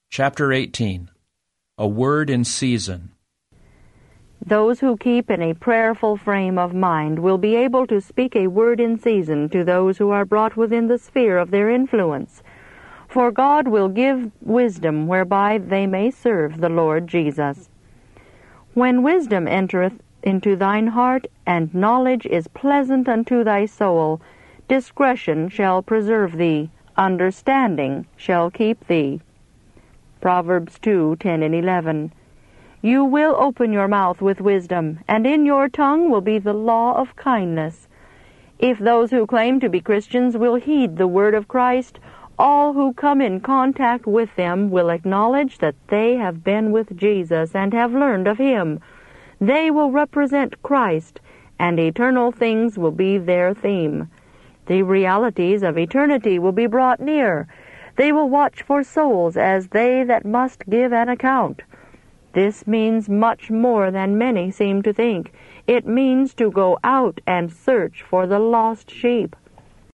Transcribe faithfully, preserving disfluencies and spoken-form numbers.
Chapter eighteen. A Word in Season. Those who keep in a prayerful frame of mind will be able to speak a word in season to those who are brought within the sphere of their influence. For God will give wisdom whereby they may serve the Lord Jesus. When wisdom entereth into thine heart, and knowledge is pleasant unto thy soul, discretion shall preserve thee, understanding shall keep thee. Proverbs two, ten and eleven. You will open your mouth with wisdom, and in your tongue will be the law of kindness. If those who claim to be Christians will heed the word of Christ, all who come in contact with them will acknowledge that they have been with Jesus and have learned of him. They will represent Christ, and eternal things will be their theme. The realities of eternity will be brought near. They will watch for souls as they that must give an account. This means much more than many seem to think. It means to go out and search for the lost sheep.